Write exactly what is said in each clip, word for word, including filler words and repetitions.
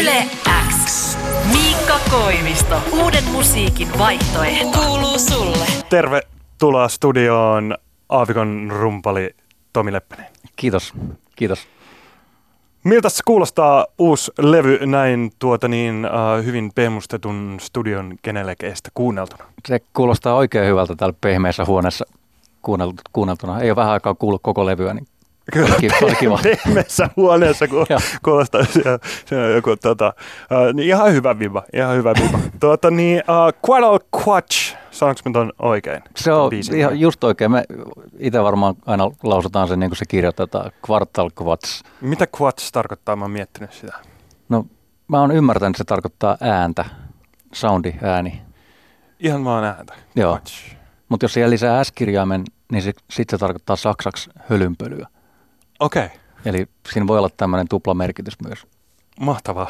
Yle X. Miikka Koivisto. Uuden musiikin vaihtoehto. Kuuluu sulle. Tervetuloa studioon Aavikon rumpali Tomi Leppänen. Kiitos, kiitos. Miltä se kuulostaa uusi levy näin tuota niin uh, hyvin pehmustetun studion kenellekeistä kuunneltuna? Se kuulostaa oikein hyvältä täällä pehmeässä huoneessa kuunneltuna. Ei ole vähän aikaa kuullut koko levyä, niin kyllä kiva. Pehmeässä huoneessa ku, kuulostaa siellä, siellä joku tota, uh, niin ihan hyvä viba, ihan hyvä viba. tuota niin, uh, Quartalquatch, sanoinko mä ton oikein? Se on ihan just oikein. Me itse varmaan aina lausutaan sen niin kuin se kirjoitetaan, Quartalquatch. Mitä quatch tarkoittaa? Mä oon miettinyt sitä. No mä oon ymmärtänyt, että se tarkoittaa ääntä, soundi, ääni. Ihan vaan ääntä. Joo. Mutta jos siellä lisää S-kirjaimen, niin sitten se tarkoittaa saksaksi hölynpölyä. Okei. Okay. Eli siinä voi olla tämmöinen tuplamerkitys myös. Mahtavaa.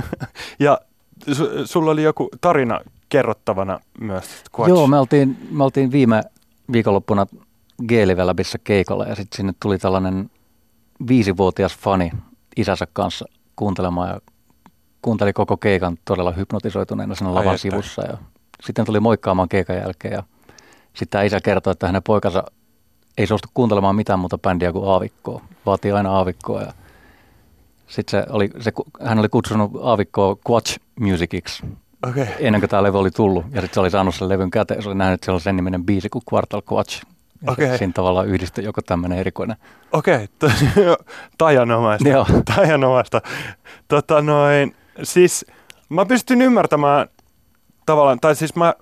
Ja su, sulla oli joku tarina kerrottavana myös. Quatch. Joo, me oltiin, me oltiin viime viikonloppuna G-Live-läbissä keikalla ja sitten sinne tuli tällainen viisivuotias fani isänsä kanssa kuuntelemaan ja kuunteli koko keikan todella hypnotisoituneena siinä lavan sivussa. Ja sitten tuli moikkaamaan keikan jälkeen ja sitten isä kertoi, että hänen poikansa ei suostu kuuntelemaan mitään muuta bändiä kuin Aavikkoa. Vaatii aina Aavikkoa. Ja sitten se oli, se, hän oli kutsunut Aavikkoa Quatch Musiciksi okay. ennen kuin tämä levy oli tullut. Ja sitten se oli saanut sen levyn käteen. Se oli nähnyt, että siellä on sen niminen biisi kuin Quartalquatch. Okay. Siinä tavallaan yhdistyi joku tämmöinen erikoinen. Okei, okay. Tajanomaista. Joo. Tajanomaista. Tota noin, siis mä pystyn ymmärtämään tavallaan, tai siis mä,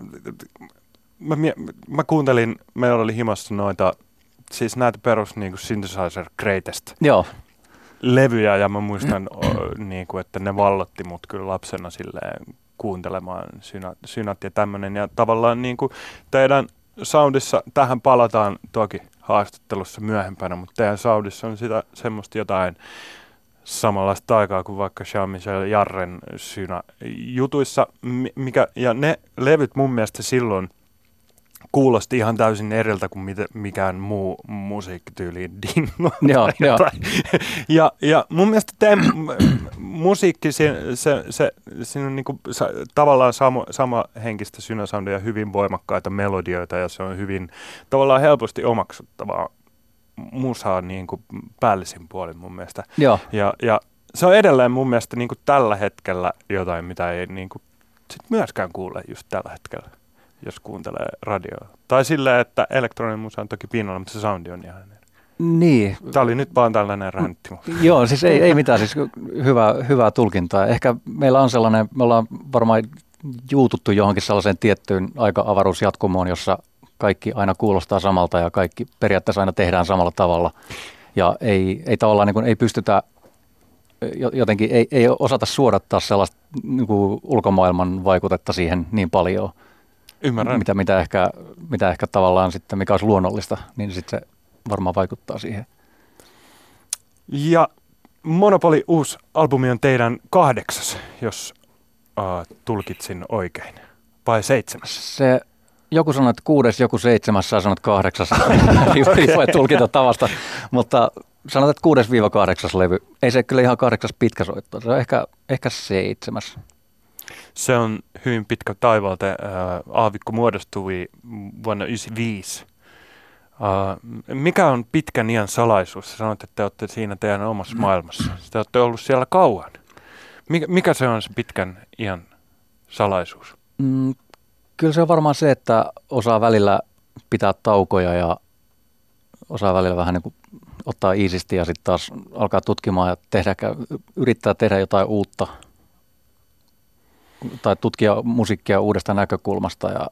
mä, mä kuuntelin, meillä oli himassa noita, siis näitä perus niin kuin Synthesizer Greatest Joo. levyjä, ja mä muistan, niin kuin, että ne vallotti mut kyllä lapsena silleen kuuntelemaan synat, synat ja tämmönen, ja tavallaan niin kuin teidän soundissa, tähän palataan toki haastattelussa myöhempänä, mutta teidän soundissa on sitä semmoista jotain samanlaista aikaa kuin vaikka Jean-Michel Jarren synä jutuissa, mikä, ja ne levyt mun mielestä silloin kuulosti ihan täysin eriltä kuin mitä, mikään muu musiikkityyli Dingo. Joo, joo. Ja, ja mun mielestä teidän musiikki, se, se, se, siinä on niinku, sa, tavallaan sama, sama henkistä synäsoundia ja hyvin voimakkaita melodioita ja se on hyvin tavallaan helposti omaksuttavaa musaa niin kuin päällisin puolin mun mielestä. Joo. Ja, ja se on edelleen mun mielestä niin kuin tällä hetkellä jotain, mitä ei niin kuin sit myöskään kuule just tällä hetkellä, jos kuuntelee radioa. Tai silleen, että elektroninen musa on toki pinnalla, mutta se soundi on ihan eri. Niin. Tämä oli nyt vaan tällainen räntti. Joo, siis ei, ei mitään, siis hyvää, hyvää tulkintaa. Ehkä meillä on sellainen, me ollaan varmaan juututtu johonkin sellaiseen tiettyyn aika-avaruusjatkumoon, jossa kaikki aina kuulostaa samalta ja kaikki periaatteessa aina tehdään samalla tavalla. Ja ei, ei tavallaan niin kuin, ei pystytä, jotenkin ei, ei osata suodattaa sellaista niin kuin ulkomaailman vaikutetta siihen niin paljon. Ymmärrän. Mitä, mitä, ehkä, mitä ehkä tavallaan sitten, mikä olisi luonnollista, niin sitten se varmaan vaikuttaa siihen. Ja Monopoly uusi albumi on teidän kahdeksas, jos uh, tulkitsin oikein. Vai seitsemäs? Se, joku sanoo, että kuudes, joku seitsemäs, sä sanot kahdeksas. Riippuen tulkita tavasta. Mutta sanot, että kuudes viiva kahdeksas levy. Ei se kyllä ihan kahdeksas pitkä soitto. Se on ehkä, ehkä seitsemäs. Se on hyvin pitkä taivalta. Uh, Aavikko muodostui vuonna yhdeksänkymmentäviisi. Uh, mikä on pitkän iän salaisuus? Sanoit, että te olette siinä teidän omassa maailmassa. Te olette ollut siellä kauan. Mikä, mikä se on se pitkän iän salaisuus? Mm, kyllä se on varmaan se, että osaa välillä pitää taukoja ja osaa välillä vähän niin kuin ottaa iisisti ja sitten taas alkaa tutkimaan ja tehdä, yrittää tehdä jotain uutta. Tai tutkia musiikkia uudesta näkökulmasta. Ja,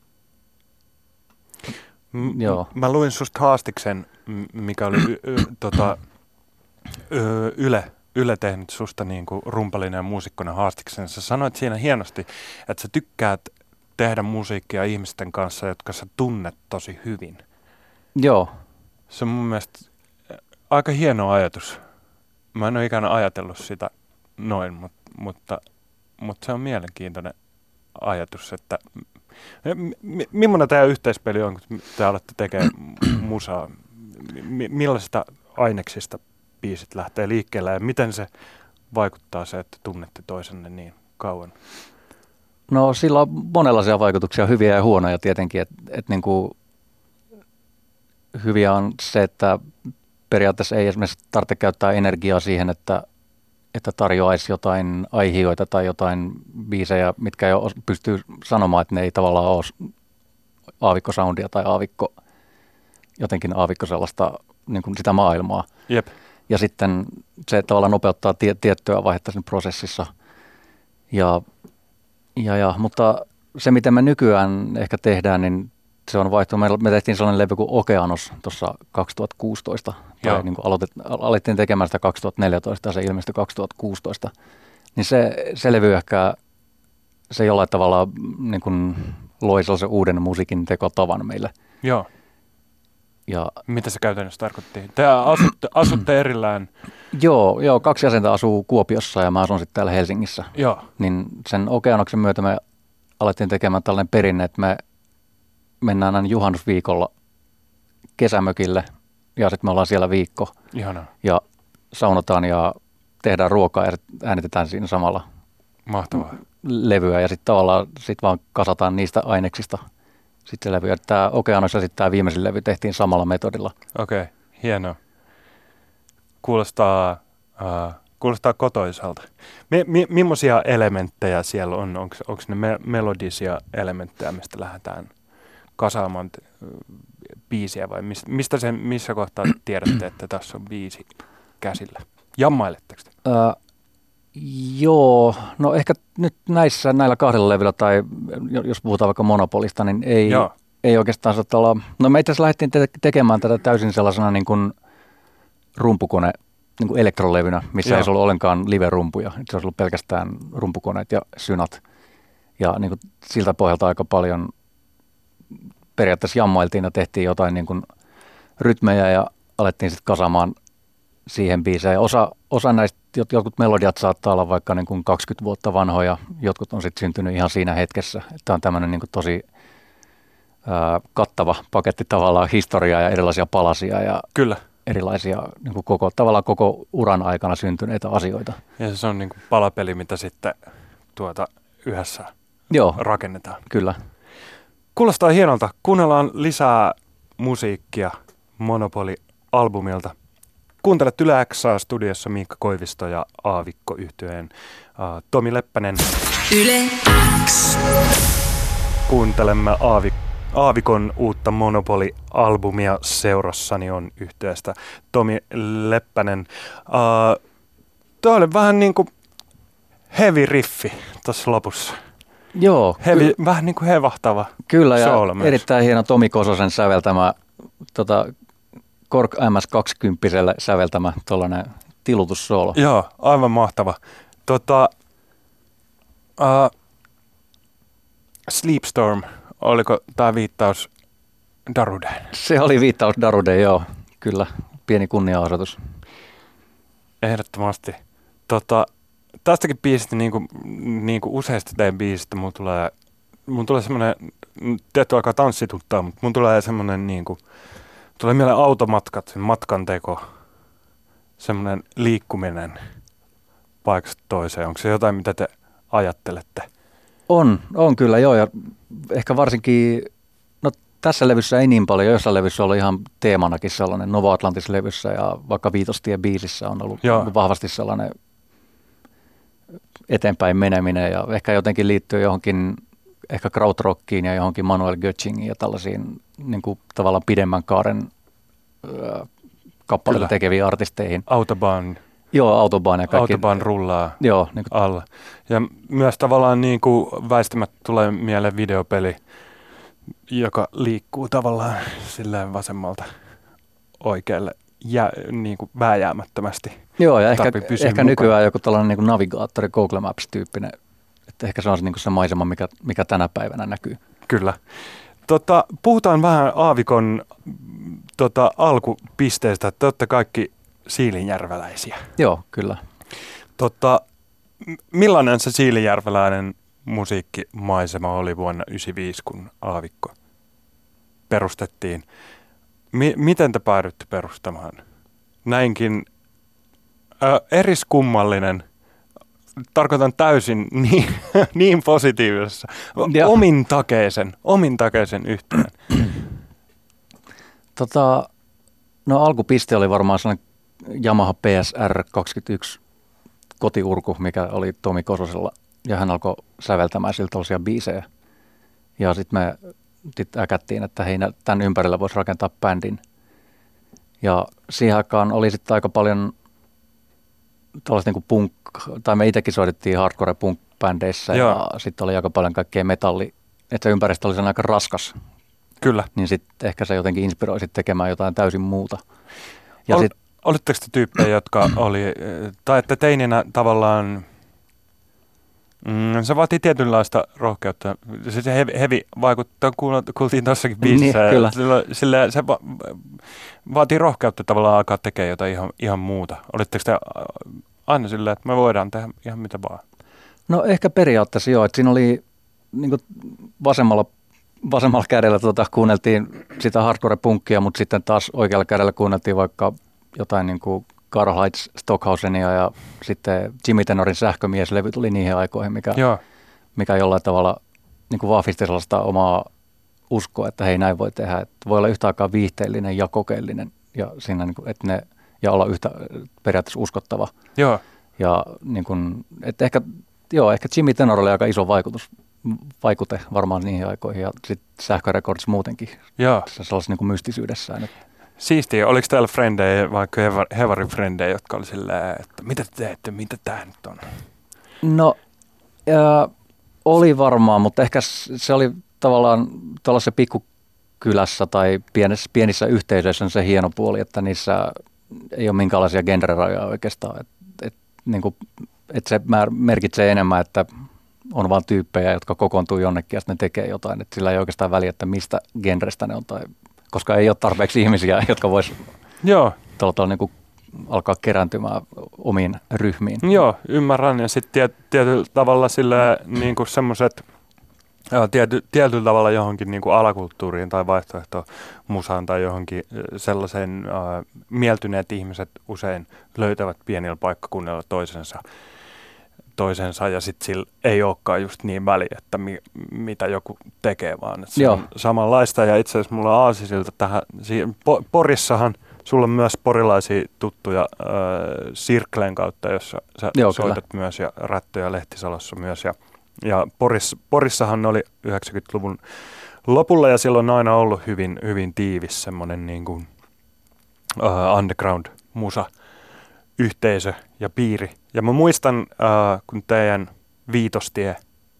M- joo. Mä luin susta haastiksen, mikä oli y- y- tota, y- Yle, Yle tehnyt susta niin kuin rumpalina ja muusikkona haastiksen. Sä sanoit siinä hienosti, että sä tykkäät tehdä musiikkia ihmisten kanssa, jotka sä tunnet tosi hyvin. Joo. Se on mun mielestä aika hieno ajatus. Mä en ole ikään ajatellut sitä noin, mutta, mutta Mutta se on mielenkiintoinen ajatus, että m- millainen tämä yhteispeli on, kun te alatte tekemään musaa? M- millaisista aineksista biisit lähtee liikkeelle ja miten se vaikuttaa se, että tunnette toisenne niin kauan? No sillä on monenlaisia vaikutuksia, hyviä ja huonoja tietenkin. Et, et niin kuin hyviä on se, että periaatteessa ei esimerkiksi tarvitse käyttää energiaa siihen, että, että tarjoaisi jotain aihioita tai jotain biisejä, mitkä jo pystyy sanomaan, että ne ei tavallaan ole aavikkosoundia tai aavikko, jotenkin aavikko sellaista niin kuin sitä maailmaa. Jep. Ja sitten se tavallaan nopeuttaa tie, tiettyä vaihetta siinä prosessissa. Ja, ja, ja, mutta se, miten me nykyään ehkä tehdään, niin se on vaihtunut. Me tehtiin sellainen levy kuin Okeanos tuossa kaksituhattakuusitoista. Tai niin kuin aloitet, alettiin tekemään sitä kaksituhattaneljätoista ja se ilmestyi kaksituhattakuusitoista. Niin se, se levy ehkä, se jollain tavalla niin kuin loi sellaisen uuden musiikin tekotavan meille. Joo. Ja, mitä se käytännössä tarkoitti? Te asutte, asutte erillään. Joo, joo, kaksi jäsentä asuu Kuopiossa ja mä asun sitten täällä Helsingissä. Joo. Niin sen Okeanoksen myötä me alettiin tekemään tällainen perinne, että me mennään aina juhannusviikolla kesämökille ja sitten me ollaan siellä viikko. Ihanaa. Ja saunotaan ja tehdään ruokaa ja äänitetään siinä samalla Mahtavaa. levyä ja sitten tavallaan sit vaan kasataan niistä aineksista sitten se levy. Ja tämä Okeanos ja sitten tämä viimeisin levy tehtiin samalla metodilla. Okei, okay, hienoa. Kuulostaa, uh, kuulostaa kotoisalta. Mi- mi- millaisia elementtejä siellä on? Onko ne me- melodisia elementtejä, mistä lähdetään kasaamaan t- biisiä vai mistä, mistä sen, missä kohtaa tiedätte, että tässä on biisi käsillä? Jammailetteko te? Äh, joo, no ehkä nyt näissä näillä kahdella levyllä tai jos puhutaan vaikka Monopolista, niin ei, ei oikeastaan saattaa olla. No me itse asiassa lähdettiin te- tekemään tätä täysin sellaisena niin kuin rumpukone, niin kuin elektrolevynä, missä Joo. ei ollut ollenkaan live-rumpuja. Se olisi ollut pelkästään rumpukoneet ja synat. Ja niin kuin siltä pohjalta aika paljon periaatteessa jammailtiin ja tehtiin jotain niin kuin rytmejä ja alettiin sitten kasaamaan siihen biiseen. Osa, osa näistä, jotkut melodiat saattaa olla vaikka niin kuin kaksikymmentä vuotta vanhoja, jotkut on sitten syntynyt ihan siinä hetkessä. Tämä on tämmöinen niin kuin tosi ää, kattava paketti tavallaan historiaa ja erilaisia palasia ja Kyllä. erilaisia niin kuin koko, tavallaan koko uran aikana syntyneitä asioita. Ja se on niin kuin palapeli, mitä sitten tuota yhdessä Joo, rakennetaan. Kyllä. Kuulostaa hienolta. Kuunnellaan lisää musiikkia Monopoli-albumilta. Kuuntelet Yle X:ää, studiossa Miikka Koivisto ja Aavikko yhtyeen uh, Tomi Leppänen. Yle X. Kuuntelemme Aavi, Aavikon uutta Monopoli-albumia. Seurassani on yhtyeestä Tomi Leppänen. Uh, Tuo oli vähän niin kuin heavy riffi tuossa lopussa. Joo. Heavy, ky- vähän niin kuin hevahtava. Kyllä, ja erittäin hieno Tomi Kososen säveltämä tota, Korg M S kaksikymmentä säveltämä tuollainen tilutussoolo. Joo, aivan mahtava. Tota, uh, Sleepstorm, oliko tämä viittaus Darudeen? Se oli viittaus Darudeen, joo. Kyllä, pieni kunnia-osoitus. Ehdottomasti. Tota, tästäkin biisistä, niin kuin, niin kuin useista teidän biisistä, mun tulee, mun tulee semmoinen, tietty alkaa tanssituttaa, mutta mun tulee semmoinen niin kuin, tulee mieleen automatkat, matkanteko, semmoinen liikkuminen paikasta toiseen. Onko se jotain, mitä te ajattelette? On, on kyllä joo, ja ehkä varsinkin, no tässä levyssä ei niin paljon, jossain levyssä oli ihan teemanakin sellainen, Nova Atlantis-levyssä ja vaikka Viitostie biisissä on ollut joo. vahvasti sellainen eteenpäin meneminen ja ehkä jotenkin liittyy johonkin ehkä krautrockiin ja johonkin Manuel Götzingiin ja tällaisiin niin kuin tavallaan pidemmän kaaren ö, kappaleita tekeviin artisteihin. Autobahn. Joo, Autobahn ja kaikki. Autobahn rullaa joo, niin kuin, alla. Ja myös tavallaan niin kuin väistämättä tulee mieleen videopeli, joka liikkuu tavallaan silleen vasemmalta oikealle ja niin kuin vääjäämättömästi. Joo, ja ehkä, ehkä nykyään joku tällainen niin kuin navigaattori, Google Maps-tyyppinen. Että ehkä se on se, niin kuin se maisema, mikä, mikä tänä päivänä näkyy. Kyllä. Tota, puhutaan vähän Aavikon tota, alkupisteistä. Te olette kaikki siilinjärveläisiä. Joo, kyllä. Tota, millainen se siilinjärveläinen musiikkimaisema oli vuonna yhdeksänkymmentäviisi, kun Aavikko perustettiin? Mi- miten te päädytte perustamaan näinkin äh, eriskummallinen tarkoitan täysin niin, niin positiivisessa, Joo. omin takeisen, omin takeisen yhteen. Tota, no alkupiste oli varmaan sellainen Yamaha P S R kaksikymmentäyksi kotiurku, mikä oli Tomi Kososella, ja hän alkoi säveltämään sillä tällaisia biisejä. Ja sitten me sit äkättiin, että hei, tämän ympärillä voisi rakentaa bändin. Ja siihen aikaan oli sitten aika paljon tällaista niin kuin punk, tai me itsekin soitettiin hardcore punk-bändeissä, Joo. ja sitten oli aika paljon kaikkea metalli, että se ympäristö oli aika raskas. Kyllä. Niin sitten ehkä se jotenkin inspiroi sit tekemään jotain täysin muuta. Ja Ol, sit, olitteko te tyyppejä, jotka oli, tai että teininä tavallaan, mm, se vaatii tietynlaista rohkeutta. Se, se hevi, hevi vaikuttaa, kuultiin tuossakin biisissä. Niin, kyllä. Sillä, sillä se va, vaatii rohkeutta tavallaan alkaa tekemään jotain ihan, ihan muuta. Olitteko te aina silleen, että me voidaan tehdä ihan mitä vaan? no ehkä periaatteessa joo, että siinä oli niin kuin vasemmalla, vasemmalla kädellä tuota, kuunneltiin sitä hardcore-punkkia, mutta sitten taas oikealla kädellä kuunneltiin vaikka jotain niin kuin Karl-Heinz Stockhausenia ja sitten Jimmy Tenorin Sähkömies-levy tuli niihin aikoihin, mikä, Joo. mikä jollain tavalla niin kuin vahvisti sellaista omaa uskoa, että hei näin voi tehdä, että voi olla yhtä aikaa viihteellinen ja kokeellinen ja, siinä, niin kuin, että ne, ja olla yhtä periaatteessa uskottava. Joo. Ja niin kuin, että ehkä, joo, ehkä Jimmy Tenor oli aika iso vaikutus, vaikute varmaan niihin aikoihin ja sitten Sähkö Records muutenkin Joo. sellaisessa niin kuin mystisyydessään. Että Siistiä. Oliko täällä frendejä, vaikka hevarin frendejä, jotka oli silleen, että mitä te teette, mitä tää nyt on? No, ää, oli varmaan, mutta ehkä se oli tavallaan tuollaisessa pikkukylässä tai pienissä, pienissä yhteisöissä se hieno puoli, että niissä ei ole minkäänlaisia genrerajoja oikeastaan. Et, et, niin kuin, et se merkitsee enemmän, että on vaan tyyppejä, jotka kokoontuu jonnekin ja sitten ne tekee jotain. Et sillä ei oikeastaan väliä, että mistä genrestä ne on, tai, koska ei ole tarpeeksi ihmisiä, jotka vois Joo. tuolla niin kuin alkaa kerääntymään omiin ryhmiin. Joo, ymmärrän. Ja sitten tiet, tietyllä tavalla sillä niin kuin semmoiset, tiety, tietyllä tavalla johonkin niin kuin alakulttuuriin tai vaihtoehtomusaan tai johonkin sellaiseen äh, mieltyneet ihmiset usein löytävät pienillä paikkakunnilla toisensa. toisensa ja sitten sillä ei olekaan just niin väliä, että mi, mitä joku tekee, vaan että se Joo. on samanlaista. Ja itse asiassa mulla on aasisilta tähän, siihen, Porissahan sulla on myös porilaisia tuttuja äh, Sirklen kautta, jossa sä Joo, soitat kyllä. myös ja Rättöjä Lehtisalossa myös. Ja, ja Poris, Porissahan ne oli yhdeksänkymmentäluvun lopulla ja silloin on aina ollut hyvin, hyvin tiivis semmoinen niin kuin uh, underground-musa yhteisö ja piiri. Ja mä muistan, uh, kun teidän Viitostie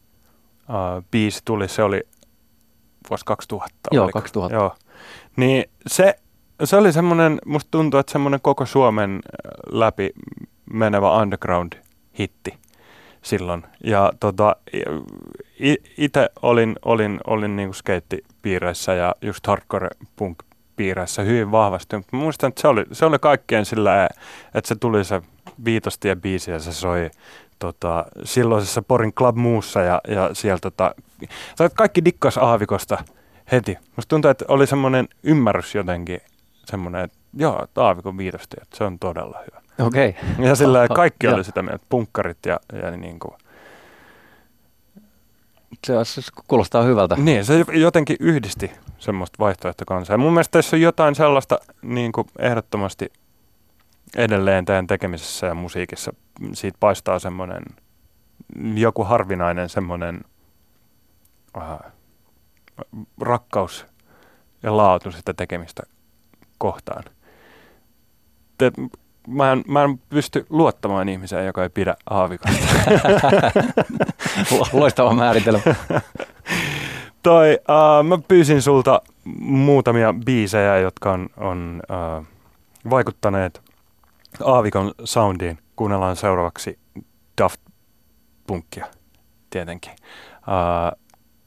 uh, biisi tuli, se oli vuosi kaksituhatta. Joo, oliko? kaksituhatta. Joo. Niin se, se oli semmoinen, musta tuntuu, että semmoinen koko Suomen läpi menevä underground-hitti silloin. Ja tota, itse olin, olin, olin niinku skeittipiireissä ja just hardcore-punk-piireissä hyvin vahvasti. Mutta muistan, että se oli, se oli kaikkien sillä, että se tuli se Viitostie-biisi ja se soi tota, silloisessa Porin Club Muussa ja, ja siellä tota, kaikki dikkas Aavikosta heti. Musta tuntuu, että oli semmoinen ymmärrys jotenkin, semmoinen, että joo, Aavikon Viitostie, että se on todella hyvä. Okei. Okay. Ja sillä kaikki Joo. oli sitä mieltä, punkkarit ja, ja niin kuin. Se, se kuulostaa hyvältä. Niin, se jotenkin yhdisti semmoista vaihtoehtokansaa. Ja mun mielestä tässä on jotain sellaista niin kuin ehdottomasti edelleen teidän tekemisessä ja musiikissa. Siitä paistaa semmoinen joku harvinainen semmoinen äh, rakkaus ja laatu sitä tekemistä kohtaan. Te, Mä en, mä en pysty luottamaan ihmiseen, joka ei pidä Aavikosta. Loistava määritelmä. Toi, uh, mä pyysin sulta muutamia biisejä, jotka on, on uh, vaikuttaneet Aavikon soundiin. Kuunnellaan seuraavaksi Daft Punkia, tietenkin. Uh,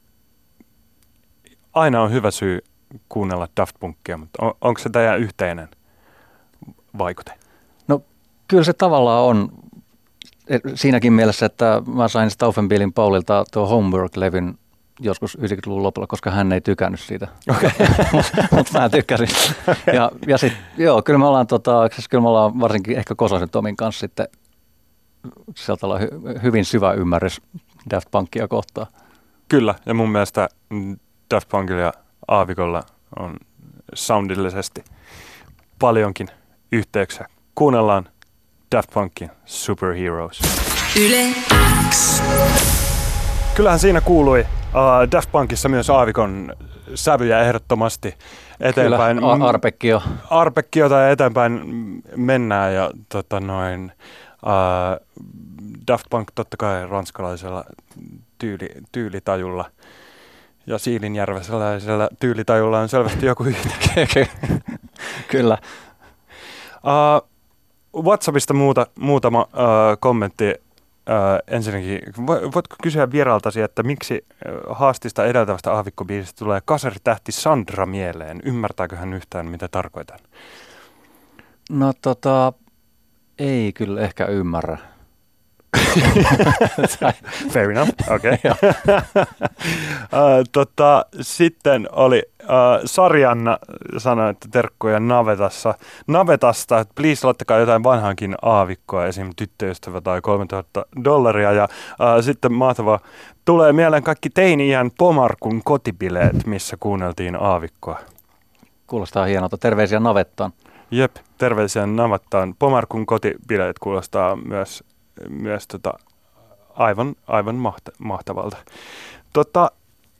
aina on hyvä syy kuunnella Daft Punkia, mutta on, onko se teidän yhteinen vaikute? No kyllä se tavallaan on siinäkin mielessä, että mä sain Stauffenbielin Paulilta tuo Homework-levyn joskus yhdeksänkymmentäluvun lopulla, koska hän ei tykännyt siitä, Okay. mutta mä tykkäsin. Ja, ja sitten joo, kyllä me ollaan, tota, kyllä me ollaan varsinkin ehkä Kososen Tomin kanssa sitten sieltä olla hy- hyvin syvä ymmärrys Daft Punkia kohtaan. Kyllä, ja mun mielestä Daft Punkilla ja Aavikolla on soundillisesti paljonkin yhteyksiä. Kuunnellaan Daft Punkin Superheroes. Yle X. Kyllähän siinä kuului uh, Daft Punkissa myös Aavikon sävyjä ehdottomasti eteenpäin. Kyllä, Arpeggio. Arpeggiota ja eteenpäin mennään ja tota noin, uh, Daft Punk totta kai ranskalaisella tyyli, tyylitajulla ja Siilinjärveläisellä tyylitajulla on selvästi joku yhtäkkiä. Kyllä. Uh, WhatsAppista muuta, muutama uh, kommentti. Uh, ensinnäkin, voitko kysyä vieraaltasi, että miksi uh, haastista edeltävästä aavikkobiisistä tulee kasaritähti Sandra mieleen? Ymmärtääkö hän yhtään, mitä tarkoitan? No tota, ei kyllä ehkä ymmärrä. Fair enough, okei. Okay. uh, tota, sitten oli uh, Sarjanna sanoi, että terkkuja navetassa. Navetasta, että please laittakaa jotain vanhankin aavikkoa, esim. Tyttöystävä tai kolmetuhatta dollaria. Ja uh, sitten mahtava, tulee mieleen kaikki teini-iän Pomarkun kotibileet, missä kuunneltiin aavikkoa. Kuulostaa hienolta. Terveisiä navettaan. Jep, terveisiä navettaan. Pomarkun kotibileet kuulostaa myös myös tota, aivan, aivan mahta, mahtavalta. Tota,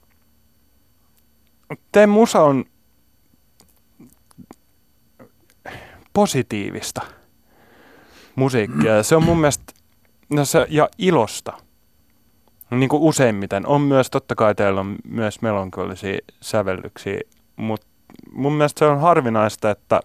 te musa on positiivista musiikkia. Se on mun mielestä, no se, ja ilosta. Niin kuin useimmiten. On myös, totta kai teillä on myös melankolisia sävellyksiä, mutta mun mielestä se on harvinaista, että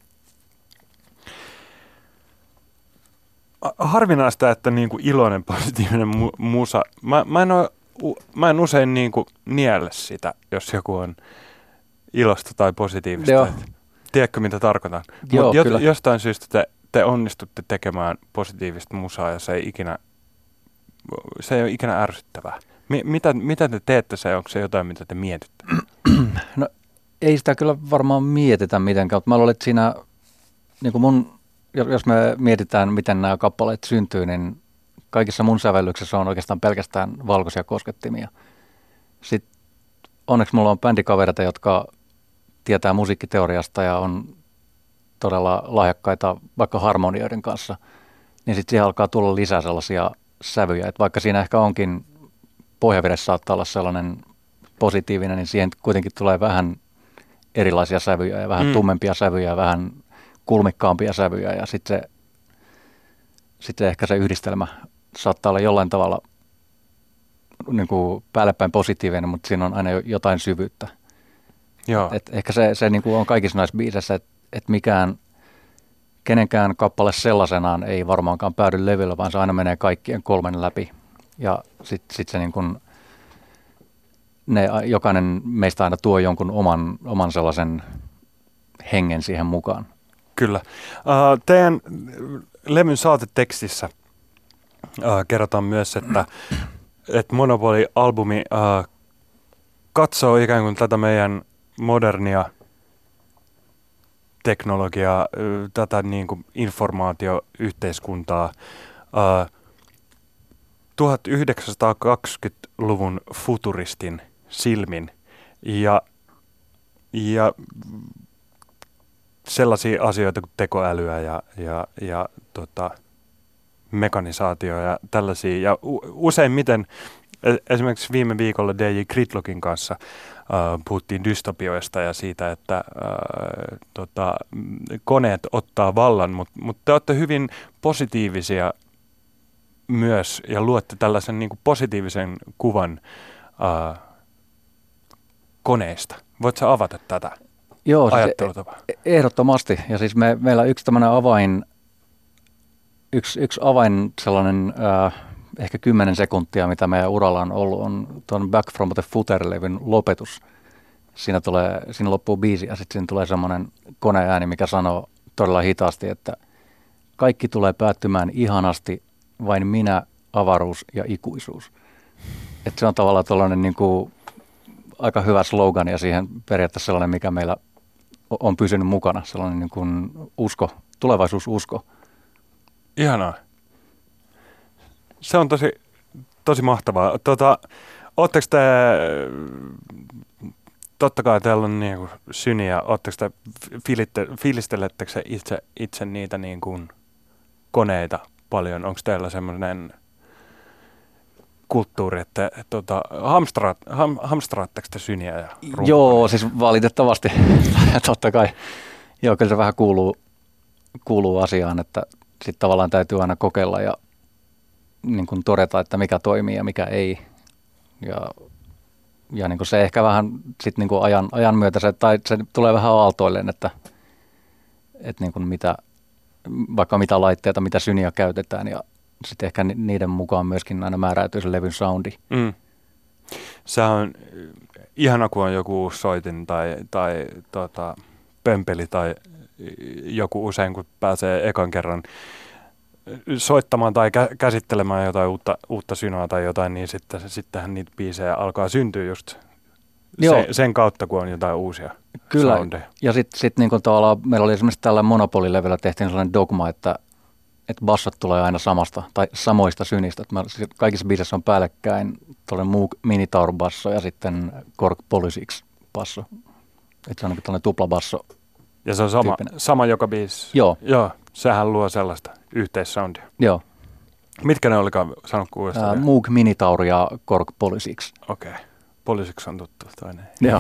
harvinaista, että niinku iloinen, positiivinen mu- musa. Mä, mä, en oo, mä en usein niinku niele sitä, jos joku on ilosta tai positiivista. Joo. Tiedätkö, mitä tarkoitan? Joo, Mut jo, kyllä. jostain syystä te, te onnistutte tekemään positiivista musaa ja se ei ikinä, se ei ole ikinä ärsyttävää. Mi- mitä, mitä te teette se? Onko se jotain, mitä te mietitte? No ei sitä kyllä varmaan mietitä mitenkään, mutta mä luulen, että siinä niin kuin mun jos me mietitään, miten nämä kappaleet syntyy, niin kaikissa mun sävellyksissä on oikeastaan pelkästään valkoisia koskettimia. Sitten onneksi mulla on bändikavereita, jotka tietää musiikkiteoriasta ja on todella lahjakkaita vaikka harmonioiden kanssa. Niin sitten siihen alkaa tulla lisää sellaisia sävyjä. Et vaikka siinä ehkä onkin pohjaviressä saattaa olla sellainen positiivinen, niin siihen kuitenkin tulee vähän erilaisia sävyjä ja vähän Mm. tummempia sävyjä ja vähän kulmikkaampia sävyjä ja sitten se, sitten ehkä se yhdistelmä saattaa olla jollain tavalla niin kuin päällepäin positiivinen, mutta siinä on aina jotain syvyyttä. Joo. Et ehkä se, se niin kuin on kaikissa näissä biiseissä, että et mikään, kenenkään kappale sellaisenaan ei varmaankaan päädy levyllä, vaan se aina menee kaikkien kolmen läpi. Ja sitten sit se niin kuin, ne, jokainen meistä aina tuo jonkun oman, oman sellaisen hengen siihen mukaan. Kyllä. Uh, teidän levyn saatetekstissä uh, kerrotaan myös, että, että Monopoly-albumi uh, katsoo ikään kuin tätä meidän modernia teknologiaa, uh, tätä niin kuin informaatioyhteiskuntaa uh, tuhatyhdeksänsataakaksikymmentäluvun futuristin silmin ja, ja sellaisia asioita kuin tekoälyä ja, ja, ja tota, mekanisaatio ja tällaisia. Ja u- useimmiten, esimerkiksi viime viikolla D J Gridlockin kanssa uh, puhuttiin dystopioista ja siitä, että uh, tota, koneet ottaa vallan, mutta mut te olette hyvin positiivisia myös ja luotte tällaisen niin kuin positiivisen kuvan uh, koneista. Voitko sä avata tätä? Joo, siis ajattelutapa? Ehdottomasti. Ja siis me, meillä yksi tämmöinen avain, yksi, yksi avain sellainen äh, ehkä kymmenen sekuntia, mitä meidän uralla on ollut, on tuon Back from the Future-levyn lopetus. Siinä, tulee, siinä loppuu biisi ja sitten siinä tulee semmoinen koneääni, mikä sanoo todella hitaasti, että kaikki tulee päättymään ihanasti, vain minä, avaruus ja ikuisuus. Että se on tavallaan tuollainen niin kuin aika hyvä slogan ja siihen periaatteessa sellainen, mikä meillä on pysynyt mukana, sellainen niin kuin usko, tulevaisuususko. Ihanaa. se on tosi, tosi mahtavaa. Tota, ootteko te, totta kai teillä on niinku syniä, ootteko te, fiilistelettekö se itse, itse niitä niinku koneita paljon? Onko teillä semmoinen kulttuuri, että tota, hamstraat, ham, hamstraatteko te syniä ja rumpuja? Joo, siis valitettavasti totta kai. Joo, kyllä se vähän kuuluu, kuuluu asiaan, että sitten tavallaan täytyy aina kokeilla ja niin kuin todeta, että mikä toimii ja mikä ei. Ja, ja niin kuin se ehkä vähän sit niin kuin ajan, ajan myötä, se, tai se tulee vähän aaltoilleen, että, että niin kuin mitä, vaikka mitä laitteita, mitä syniä käytetään ja sitten ehkä niiden mukaan myöskin aina määräytyy se levyn soundi. Mm. Se on ihana, kun on joku uusi soitin tai, tai tota, pömpeli tai joku usein, kun pääsee ekan kerran soittamaan tai kä- käsittelemään jotain uutta, uutta synoa tai jotain, niin sitten, sittenhän niitä biisejä alkaa syntyä just se, sen kautta, kun on jotain uusia Kyllä, soundeja. ja sitten sit niin meillä oli esimerkiksi tällä Monopoly-levyllä tehtiin sellainen dogma, että että bassot tulee aina samasta tai samoista synistä. Että siis kaikissa biisissä on päällekkäin tuollainen Moog Minitaur-basso ja sitten Korg Polysix basso. Että se on niin tällainen tuplabasso. Ja se on sama, sama joka biisi. Joo. Joo. Sehän luo sellaista yhteissoundia. Joo. Mitkä ne olikaan, sanotko uudestaan? Uh, Moog Minitaur ja Korg Polysix. Okei. Okay. Polysix on tuttu toinen. Joo.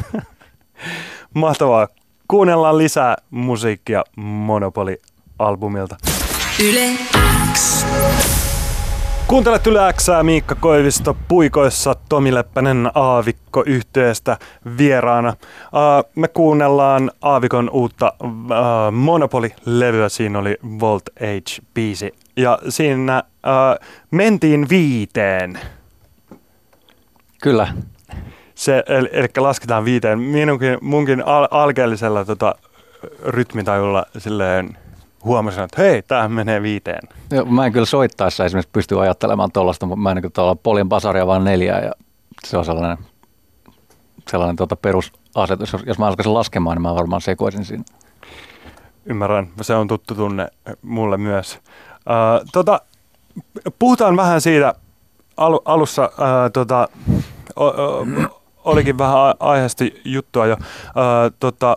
Mahtavaa. Kuunnellaan lisää musiikkia Monopoly-albumilta. Yle X. Kuuntelet Yle X:ää, Miikka Koivisto puikoissa, Tomi Leppänen Aavikko yhtyeestä vieraana. Uh, me kuunnellaan Aavikon uutta uh, Monopoly-levyä, siinä oli Volt Age-biisi ja siinä uh, mentiin viiteen. Kyllä. Se, eli, eli lasketaan viiteen. Minunkin, munkin al- alkeellisella tota, rytmitajulla silleen huomasin, että hei, tämähän menee viiteen. Joo, mä en kyllä soittaessa esimerkiksi pysty ajattelemaan tuollaista, mutta mä en niin tuolla Polin basaria vaan neljää ja se on sellainen, sellainen tuota perusasetus. Jos, jos mä alkaisin laskemaan, niin mä varmaan sekoisin siinä. Ymmärrän, se on tuttu tunne mulle myös. Uh, tota, puhutaan vähän siitä al- alussa, uh, tota, o- o- olikin vähän a- aiheesta juttua jo. Uh, tota,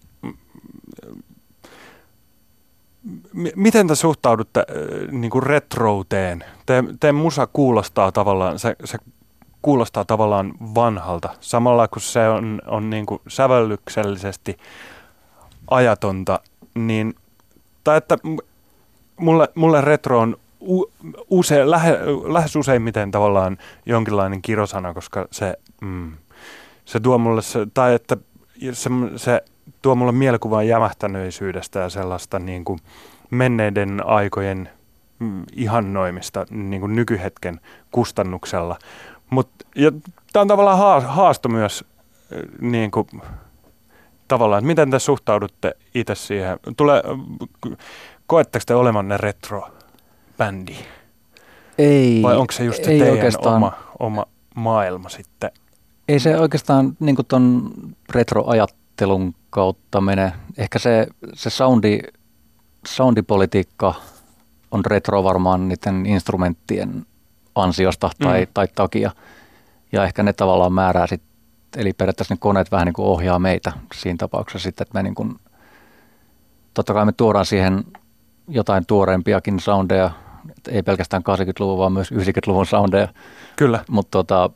Miten te suhtaudutte äh, niin kuin retrouteen? Te, te musa kuulostaa tavallaan, se, se kuulostaa tavallaan vanhalta, samalla kun se on, on niin kuin sävellyksellisesti ajatonta, niin, tai että mulle, mulle retro on u, use, lähe, lähes useimmiten tavallaan jonkinlainen kirosana, koska se, mm, se tuo mulle, se, tai että se, se tuo mulle mielikuvan jämähtäneisyydestä ja sellaista niin kuin menneiden aikojen mm, ihannoimista niin kuin nykyhetken kustannuksella. Tämä on tavallaan haasto myös, niin kuin, tavallaan, että miten te suhtaudutte itse siihen. Tule, koetteko te olevanne retro-bändi? Ei. Vai onko se just se teidän oma, oma maailma sitten? Ei se oikeastaan niin kuin ton retro-ajattelun kautta mene. Ehkä se, se soundi, soundipolitiikka on retro varmaan niiden instrumenttien ansiosta tai, mm. tai takia. Ja ehkä ne tavallaan määrää sitten, eli periaatteessa ne koneet vähän niin kuin ohjaa meitä siinä tapauksessa sitten, että me niin kuin, totta kai me tuodaan siihen jotain tuoreempiakin soundeja, ei pelkästään kahdeksankymmentäluvun, vaan myös yhdeksänkymmentäluvun soundeja. Kyllä. Mutta tota,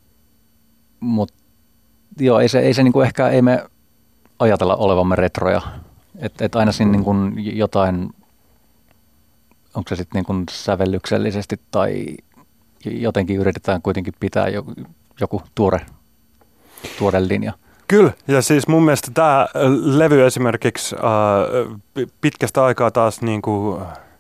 mut, joo, ei se, ei se niin kuin ehkä, ei me ajatella olevamme retroja. Että et aina siinä niin kuin jotain, onko se sitten niin kuin sävellyksellisesti tai jotenkin yritetään kuitenkin pitää joku, joku tuore, tuore linja. Kyllä, ja siis mun mielestä tämä levy esimerkiksi äh, pitkästä aikaa taas niin kuin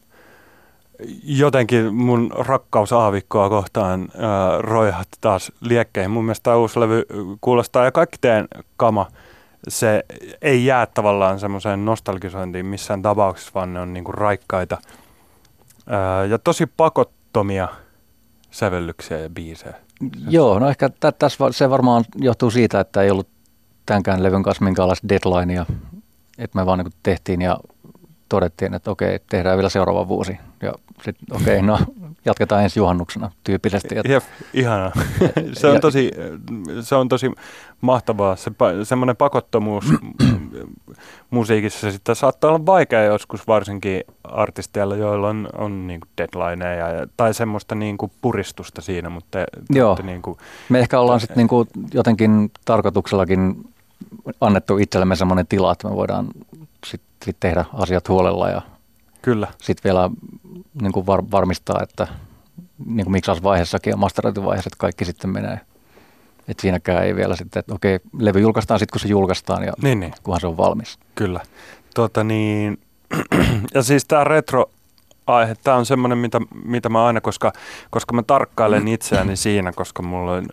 jotenkin mun rakkaus Aavikkoa kohtaan äh, roihahti taas liekkeihin. Mun mielestä tämä uusi levy kuulostaa, ja kaikki teidän kama, se ei jää tavallaan semmoiseen nostalgisointiin missään tapauksessa, vaan ne on niinku raikkaita äh, ja tosi pakottomia sävellyksiä ja biisejä. Joo, no ehkä tä, tässä se varmaan johtuu siitä, että ei ollut tämänkään levyn kanssa minkäänlaista deadlinea, että me vaan niin tehtiin ja todettiin, että okei, tehdään vielä seuraava vuosi. Ja sitten okei, no jatketaan ensi juhannuksena tyyppisesti. Jep, ihanaa. se, on tosi, se on tosi mahtavaa. Se, semmoinen pakottomuus musiikissa sitten saattaa olla vaikea joskus varsinkin artisteilla, joilla on, on niin kuin deadlineja tai semmoista niin kuin puristusta siinä. Mutta te, Joo, te niin kuin, me ehkä ollaan sitten niin kuin jotenkin tarkoituksellakin annettu itsellemme semmoinen tila, että me voidaan sitten sit tehdä asiat huolella ja kyllä. sitten vielä niin kuin var, varmistaa, että niin kuin miksausvaiheessakin ja masterointivaiheessa, että kaikki sitten menee. Että siinäkään ei vielä sitten, että okei, levy julkaistaan sitten, kun se julkaistaan ja niin, niin. kunhan se on valmis. Kyllä. Tota niin, ja siis tämä retro-aihe, tämä on semmoinen, mitä, mitä mä aina, koska, koska mä tarkkailen itseäni siinä, koska mulla on,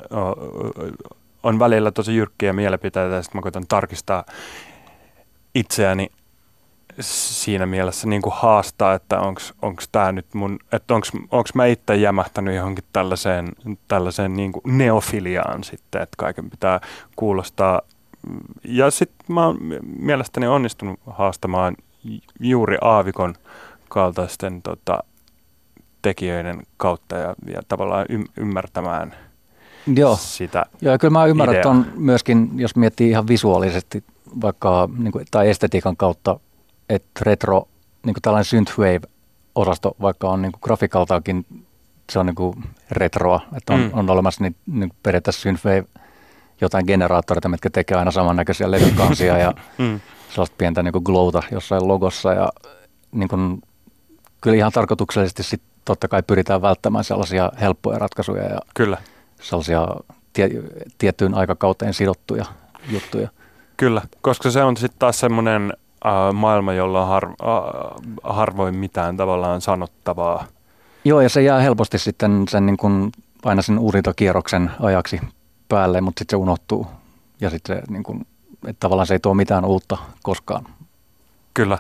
on välillä tosi jyrkkiä mielipiteitä ja sitten mä koitan tarkistaa itseäni siinä mielessä niin kuin haastaa, että onko tämä nyt mun, että onko mä itse jämähtänyt johonkin tällaiseen, tällaiseen niin kuin neofiliaan sitten, että kaiken pitää kuulostaa. Ja sitten mä oon mielestäni onnistunut haastamaan juuri Aavikon kaltaisten tota, tekijöiden kautta ja, ja tavallaan ym, ymmärtämään Joo. sitä. Joo, ja kyllä mä ymmärrän, ideaa. että on myöskin, jos miettii ihan visuaalisesti vaikka niin kuin, tai estetiikan kautta, että retro, niin kuin tällainen synthwave-osasto, vaikka on niin kuin grafiikaltaankin, se on niin kuin retroa, että on, mm. on olemassa niin, niin periaatteessa synthwave, jotain generaattoreita, mitkä tekee aina samannäköisiä levykansia ja mm. sellaista pientä niin kuin glowta jossain logossa ja niin kuin, kyllä ihan tarkoituksellisesti sit totta kai pyritään välttämään sellaisia helppoja ratkaisuja ja kyllä. sellaisia tie, tiettyyn aikakauteen sidottuja juttuja. Kyllä, koska se on sitten taas semmoinen äh, maailma, jolla on har, äh, harvoin mitään tavallaan sanottavaa. Joo, ja se jää helposti sitten sen niin kuin aina sen uusintakierroksen ajaksi päälle, mutta sitten se unohtuu. Ja sitten se, niin kuin, että tavallaan se ei tuo mitään uutta koskaan. Kyllä.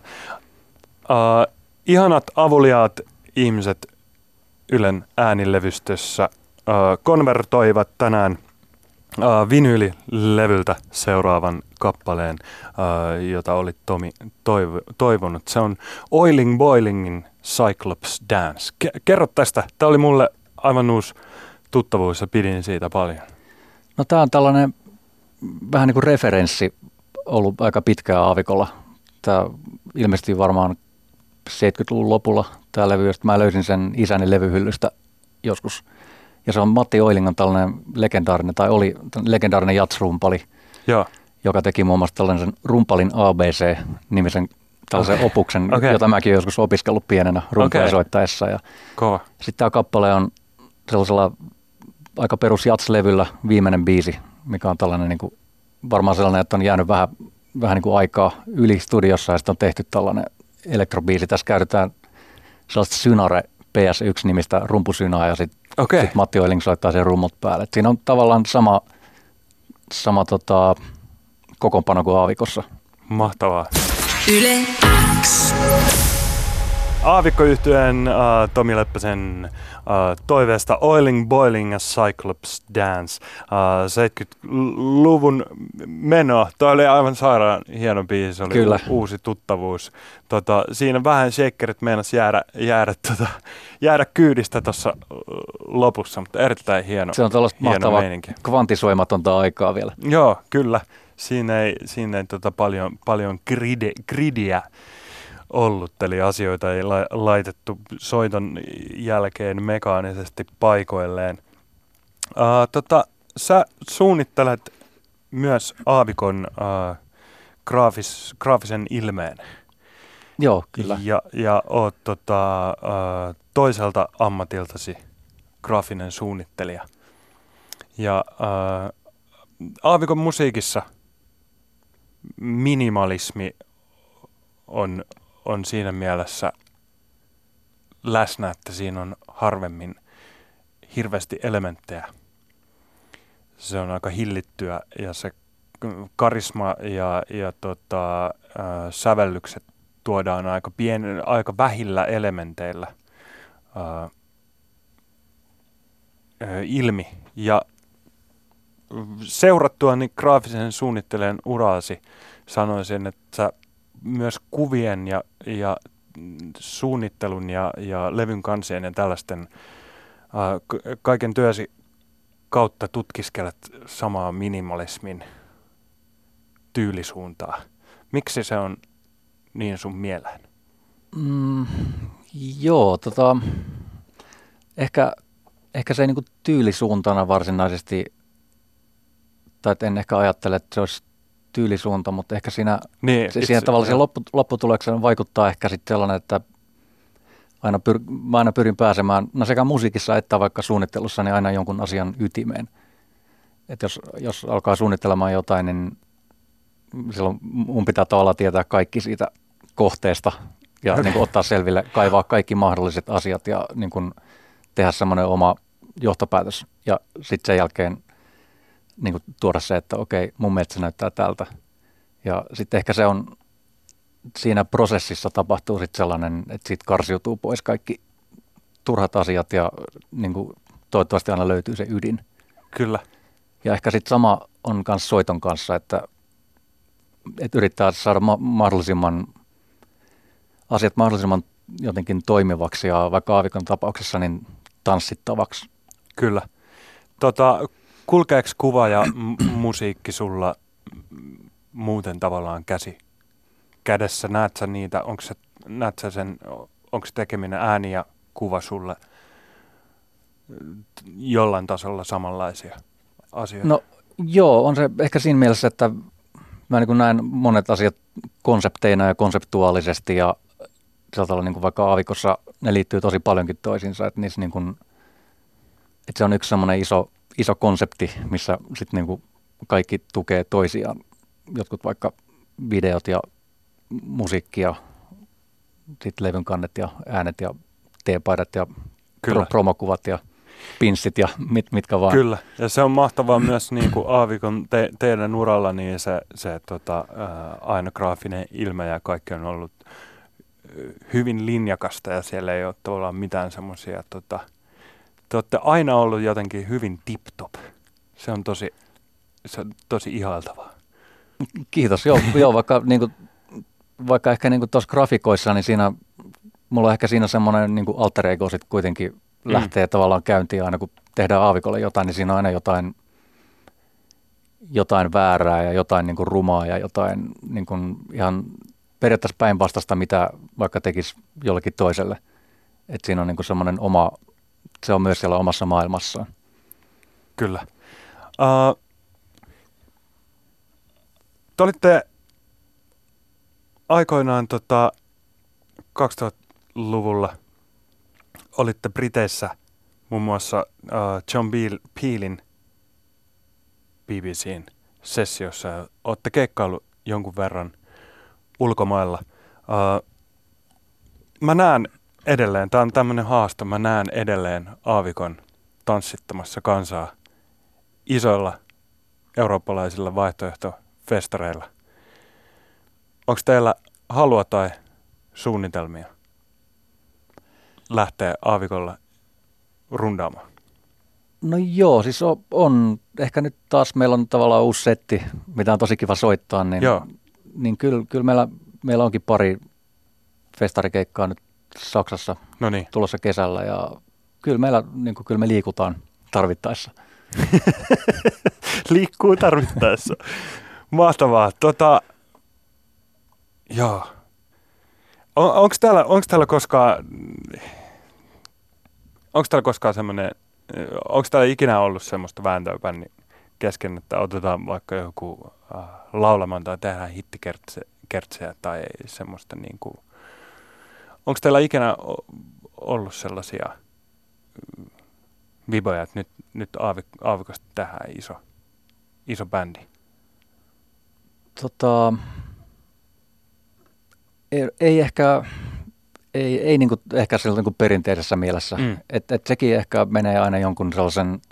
Uh, ihanat avuliaat ihmiset Ylen äänilevystössä uh, konvertoivat tänään uh, vinyylilevyltä seuraavan kappaleen, uh, jota oli Tomi toiv- toivonut. Se on Oiling Boilingin Cyclops Dance. Ke- kerro tästä. Tämä oli mulle aivan uusi tuttavuus ja pidin siitä paljon. No tämä on tällainen vähän niin kuin referenssi ollut aika pitkään Aavikolla. Tämä ilmestyi varmaan seitsemänkymmentäluvun lopulla tämä levy, josta mä löysin sen isäni levyhyllystä joskus. Ja se on Matti Oilingan tällainen legendaarinen, tai oli legendaarinen jatsrumpali, Joo. joka teki muun muassa tällaisen rumpalin A B C-nimisen tällaisen okay. opuksen, okay. jota mäkin olen joskus opiskellut pienenä rumpaa okay. soittaessa. Ja Kova. sitten tämä kappale on sellaisella aika perus jats-levyllä viimeinen biisi, mikä on tällainen niin kuin, varmaan sellainen, että on jäänyt vähän, vähän niin kuin aikaa yli studiossa ja sitten on tehty tällainen elektrobiisi. Tässä käytetään sellaista Synare P S yksi-nimistä rumpusynaa ja sitten okay. sit Matti Oiling soittaa sen rummut päälle. Et siinä on tavallaan sama, sama tota, kokoonpano kuin Aavikossa. Mahtavaa. Yle X. Aavikko-yhtyeen uh, Tomi Leppäsen uh, toiveesta Oiling, Boiling ja Cyclops Dance. Uh, seitsemänkymmentäluvun meno. Tuo oli aivan sairaan hieno biisi, se oli Kyllä. uusi tuttavuus. Tota, siinä vähän shakerit meinasi jäädä, jäädä, tota, jäädä kyydistä tuossa lopussa, mutta erittäin hieno. Se on tällaista mahtavaa kvantisoimatonta aikaa vielä. Joo, kyllä. Siinä ei, siinä ei tota paljon, paljon gride, gridiä ollut, eli asioita ei la- laitettu soiton jälkeen mekaanisesti paikoilleen. Uh, tota, sä suunnittelet myös Aavikon uh, graafis, graafisen ilmeen. Joo, kyllä. Ja, ja oot tota, uh, toiselta ammatiltasi graafinen suunnittelija. Ja uh, Aavikon musiikissa minimalismi on on siinä mielessä läsnä, että siinä on harvemmin hirveästi elementtejä. Se on aika hillittyä ja se karisma ja, ja tota, äh, sävellykset tuodaan aika, pien, aika vähillä elementeillä äh, äh, ilmi. Ja seurattuani graafisen suunnittelijan uraasi sanoisin, että sä myös kuvien ja, ja suunnittelun ja, ja levyn kansien ja tällaisten uh, k- kaiken työsi kautta tutkiskelet samaa minimalismin tyylisuuntaa. Miksi se on niin sun mieleen? Mm, joo, tota, ehkä, ehkä se ei niinku tyylisuuntana varsinaisesti, tai en ehkä ajattele, että se olisi tyylisuunta, mutta ehkä siinä, Niin, se, siihen tavallaan loppu, lopputulokseen vaikuttaa ehkä sitten sellainen, että aina pyr, mä aina pyrin pääsemään, no sekä musiikissa että vaikka suunnittelussa, niin aina jonkun asian ytimeen. Että jos, jos alkaa suunnittelemaan jotain, niin silloin mun pitää tavallaan tietää kaikki siitä kohteesta ja niin kuin ottaa selville, kaivaa kaikki mahdolliset asiat ja niin kuin tehdä semmoinen oma johtopäätös ja sitten sen jälkeen niin kuin tuoda se, että okei, mun mielestä se näyttää tältä. Ja sitten ehkä se on, siinä prosessissa tapahtuu sitten sellainen, että siitä karsiutuu pois kaikki turhat asiat ja niin kuin toivottavasti aina löytyy se ydin. Kyllä. Ja ehkä sitten sama on myös soiton kanssa, että, että yrittää saada ma- mahdollisimman, asiat mahdollisimman jotenkin toimivaksi ja vaikka aavikon tapauksessa niin tanssittavaksi. Kyllä. Tota, kulkeeko kuva ja m- musiikki sulla muuten tavallaan käsi kädessä? Näet sä niitä, onko se, näet sä sen, onko se tekeminen ääni ja kuva sulle jollain tasolla samanlaisia asioita? No joo, on se ehkä siinä mielessä, että mä niin näen monet asiat konsepteina ja konseptuaalisesti ja sillä tavalla niin kuin vaikka aavikossa ne liittyy tosi paljonkin toisiinsa, että, niissä niin kuin, että se on yksi semmoinen iso, iso konsepti, missä sitten niin kuin kaikki tukee toisiaan. Jotkut vaikka videot ja musiikki ja sitten levyn kannet ja äänet ja teepaidat ja pro- promokuvat ja pinssit ja mit, mitkä vaan. Kyllä, ja se on mahtavaa myös niin kuin aavikon te, teidän uralla, niin se, se tota, ää, aina graafinen ilme ja kaikki on ollut hyvin linjakasta ja siellä ei ole tavallaan mitään semmoisia, tota, te olette aina ollut jotenkin hyvin tip-top. Se on tosi, se on tosi ihailtavaa. Kiitos, joo, joo vaikka, niin kuin, vaikka ehkä niin tuossa grafikoissa, niin siinä, mulla on ehkä siinä semmoinen niin alter ego sit kuitenkin mm. lähtee tavallaan käyntiin aina, kun tehdään aavikolle jotain, niin siinä on aina jotain, jotain väärää ja jotain niin kuin rumaa ja jotain niin kuin ihan periaatteessa päinvastaista, mitä vaikka tekisi jollekin toiselle. Että siinä on niin kuin semmoinen oma, se on myös siellä omassa maailmassaan. Kyllä. Uh, te olitte aikoinaan tota, kaksituhattaluvulla olitte Briteissä muun muassa uh, John Peelin B B C:n sessiossa ja olette keikkaillut jonkun verran ulkomailla. Uh, mä näen edelleen, tämä on tämmöinen haaste, mä näen edelleen aavikon tanssittamassa kansaa isoilla eurooppalaisilla vaihtoehtofestareilla. Onko teillä halua tai suunnitelmia lähteä aavikolla rundaamaan? No joo, siis on, on. Ehkä nyt taas meillä on tavallaan uusi setti, mitä on tosi kiva soittaa, niin, niin kyllä, kyllä meillä, meillä onkin pari festarikeikkaa nyt Saksassa Noniin. tulossa kesällä ja kyllä, meillä, niin kuin, kyllä me liikutaan tarvittaessa. Liikkuu tarvittaessa. Mahtavaa. Tota, joo. On, onko täällä, onko täällä koskaan, onko täällä koskaan semmoinen, onko täällä ikinä ollut semmoista vääntöä bändin kesken, että otetaan vaikka joku äh, laulamaan tai tehdään hittikertsejä tai semmoista niin kuin, onko teillä ikinä ollut sellaisia viboja, että nyt, nyt aavik, aavikosta tehdään iso, iso bändi? Tota, ei, ei ehkä, ei, ei niinku ehkä niinku perinteisessä mielessä. Mm. Et, et sekin ehkä menee aina jonkun sellaisen,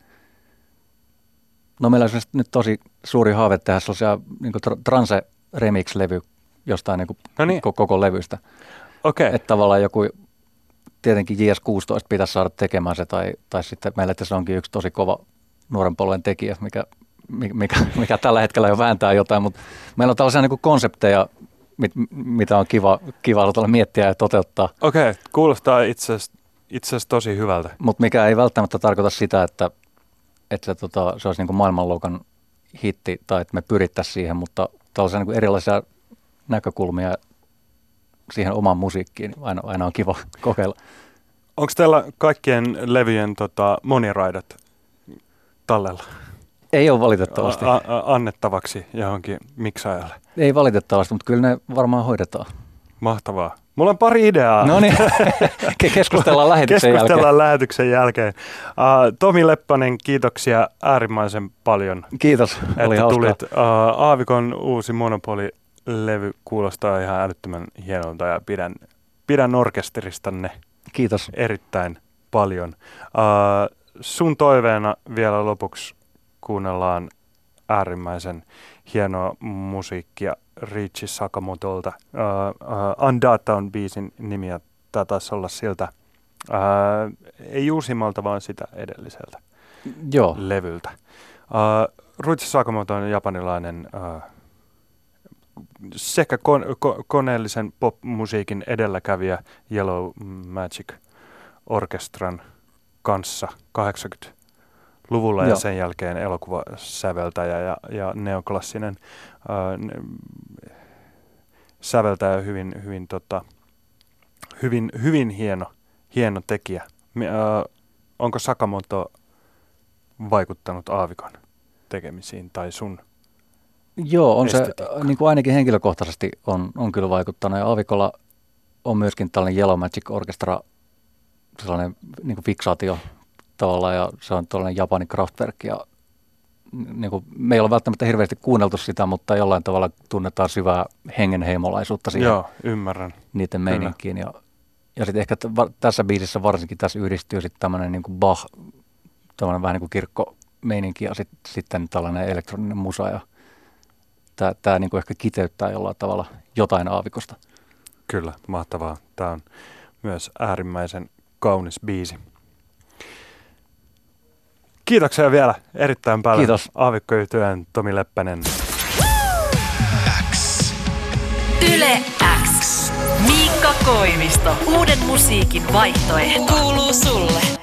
no meillä on nyt tosi suuri haave tehdä sellaisia niinku trance remix-levy jostain niinku no niin. koko levystä. Okay. Että tavallaan joku, tietenkin J S kuusitoista pitäisi saada tekemään se, tai, tai sitten meillä tässä onkin yksi tosi kova nuoren polven tekijä, mikä, mikä, mikä tällä hetkellä jo vääntää jotain, mutta meillä on tällaisia niin kuin konsepteja mit, mitä on kiva, kiva tuolla miettiä ja toteuttaa. Okei, okay, kuulostaa itse asiassa tosi hyvältä. Mutta mikä ei välttämättä tarkoita sitä, että, että tota, se olisi niin kuin maailmanluokan hitti tai että me pyrittäisiin siihen, mutta tällaisia niin kuin erilaisia näkökulmia siihen omaan musiikkiin aina, aina on kiva kokeilla. Onko teillä kaikkien levyjen tota, moniraidat tallella? Ei ole valitettavasti. A- a- annettavaksi johonkin miksaajalle? Ei valitettavasti, mutta kyllä ne varmaan hoidetaan. Mahtavaa. Mulla on pari ideaa. No niin, keskustellaan lähetyksen jälkeen. Keskustellaan lähetyksen jälkeen. Uh, Tomi Leppänen, kiitoksia äärimmäisen paljon. Kiitos, oli että hauskaa. tulit. Uh, Aavikon uusi Monopoli-levy kuulostaa ihan älyttömän hienolta ja pidän, pidän orkesteristanne Kiitos. erittäin paljon. Uh, sun toiveena vielä lopuksi kuunnellaan äärimmäisen hienoa musiikkia Riichi Sakamotolta. Uh, uh, Undata on biisin nimi ja tämä taisi olla siltä, uh, ei uusimmalta, vaan sitä edelliseltä Joo. levyltä. Uh, Riichi Sakamoto on japanilainen uh, sekä kon, ko, koneellisen pop-musiikin edelläkävijä Yellow Magic Orchestran kanssa kahdeksankymmentäluvulla ja sen jälkeen elokuvasäveltäjä ja, ja neoklassinen uh, ne, säveltäjä, hyvin, hyvin, tota, hyvin, hyvin hieno, hieno tekijä. Uh, onko Sakamoto vaikuttanut Aavikon tekemisiin tai sun? Joo, on se niin kuin ainakin henkilökohtaisesti on, on kyllä vaikuttanut. Ja Aavikolla on myöskin tällainen Yellow Magic Orchestra, sellainen niin kuin fiksaatio tavallaan, ja se on tällainen Japani Kraftwerk. Ja, niin kuin, me ei ole välttämättä hirveästi kuunneltu sitä, mutta jollain tavalla tunnetaan syvää hengenheimolaisuutta siihen. Joo, ymmärrän. Niiden meininkiin. Ja, ja sitten ehkä t- tässä biisissä varsinkin tässä yhdistyy sitten tämmöinen niin kuin Bach, tämmöinen vähän niin kuin kirkkomeininki ja sit, sitten tällainen elektroninen musa. Ja Tämä, tämä niin kuin ehkä kiteyttää jollain tavalla jotain Aavikosta. Kyllä, mahtavaa. Tämä on myös äärimmäisen kaunis biisi. Kiitoksia vielä erittäin paljon. Kiitos. Aavikko-yhtyeen Tomi Leppänen. X. Yle X. Miikka Koivisto. Uuden musiikin vaihtoehto. Kuuluu sulle.